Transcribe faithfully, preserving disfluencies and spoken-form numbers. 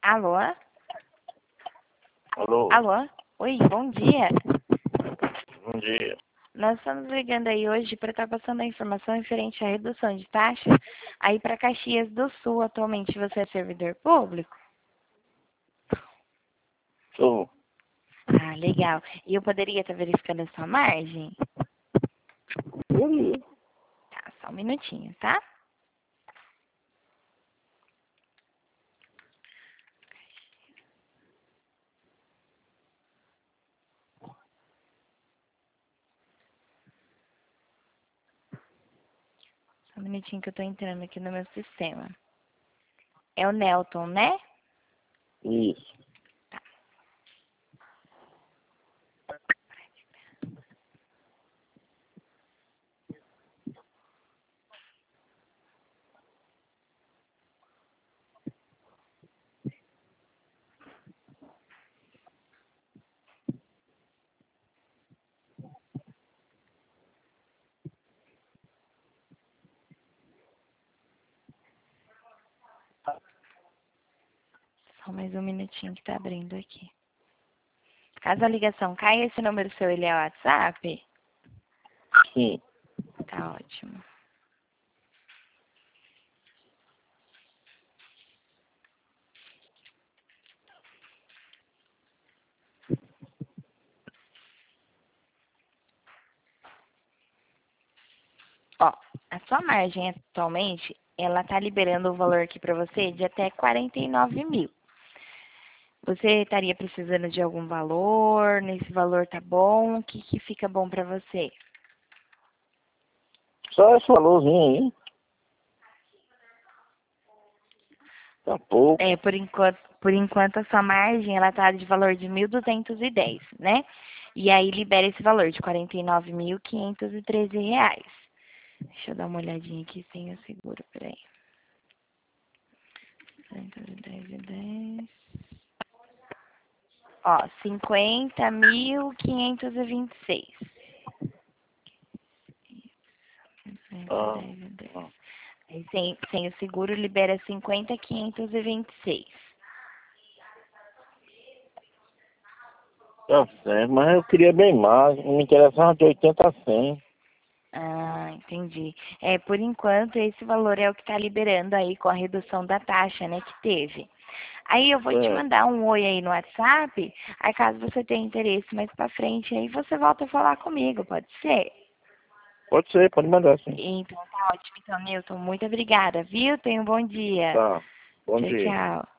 Alô? Alô? Alô? Oi, bom dia. Bom dia. Nós estamos ligando aí hoje para estar passando a informação referente à redução de taxa aí para Caxias do Sul. Atualmente você é servidor público? Sou. Ah, legal. E eu poderia estar verificando a sua margem? Beleza. Tá, só um minutinho, tá? Só um minutinho que eu tô entrando aqui no meu sistema. É o Nelton, né? Isso. Só mais um minutinho que tá abrindo aqui. Caso a ligação caia, esse número seu, ele é o WhatsApp? Sim. Tá ótimo. Ó, a sua margem atualmente, ela tá liberando o valor aqui para você de até quarenta e nove mil. Você estaria precisando de algum valor? Nesse valor tá bom? O que que fica bom para você? Só esse valorzinho aí. Tá pouco. É, por enquanto, por enquanto a sua margem, ela tá de valor de mil duzentos e dez, né? E aí libera esse valor de quarenta e nove mil quinhentos e treze reais. Deixa eu dar uma olhadinha aqui sem o seguro, peraí. duzentos e dez e dez. Ó, cinquenta mil quinhentos e vinte e seis. Ah, duzentos e dez e dez. ah. Aí sem, sem o seguro libera cinquenta mil quinhentos e vinte e seis. Tá certo, mas eu queria bem mais. Me interessava de oitenta a cem. Ah, entendi. É, por enquanto, esse valor é o que está liberando aí com a redução da taxa, né, que teve. Aí eu vou te Certo. mandar um oi aí no WhatsApp, aí caso você tenha interesse mais pra frente, aí você volta a falar comigo, pode ser? Pode ser, pode mandar sim. Então, tá ótimo. Então, Nilton, muito obrigada, viu? Tenha um bom dia. Tá. Bom Tchau, dia. tchau.